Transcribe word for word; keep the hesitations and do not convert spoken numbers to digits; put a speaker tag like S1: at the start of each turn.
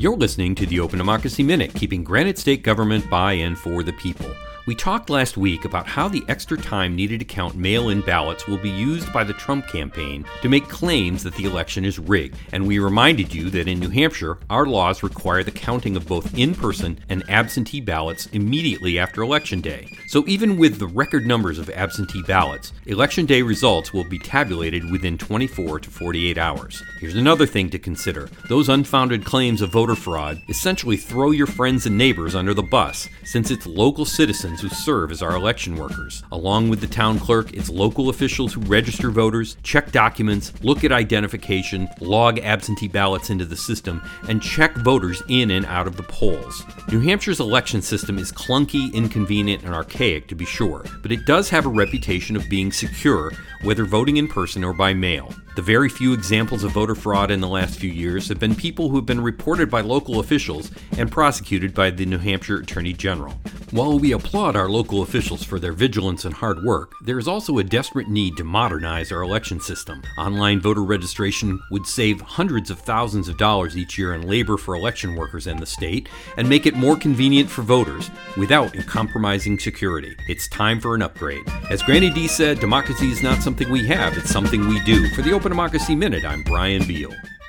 S1: You're listening to the Open Democracy Minute, keeping Granite State government by and for the people. We talked last week about how the extra time needed to count mail-in ballots will be used by the Trump campaign to make claims that the election is rigged. And we reminded you that in New Hampshire, our laws require the counting of both in-person and absentee ballots immediately after Election Day. So even with the record numbers of absentee ballots, Election Day results will be tabulated within twenty-four to forty-eight hours. Here's another thing to consider. Those unfounded claims of voter fraud essentially throw your friends and neighbors under the bus, since it's local citizens who serve as our election workers. Along with the town clerk, it's local officials who register voters, check documents, look at identification, log absentee ballots into the system, and check voters in and out of the polls. New Hampshire's election system is clunky, inconvenient, and archaic to be sure, but it does have a reputation of being secure, whether voting in person or by mail. The very few examples of voter fraud in the last few years have been people who have been reported by local officials and prosecuted by the New Hampshire Attorney General. While we applaud our local officials for their vigilance and hard work, there is also a desperate need to modernize our election system. Online voter registration would save hundreds of thousands of dollars each year in labor for election workers in the state and make it more convenient for voters without compromising security. It's time for an upgrade. As Granny D said, democracy is not something we have, it's something we do. For the Open Democracy Minute, I'm Brian Beal.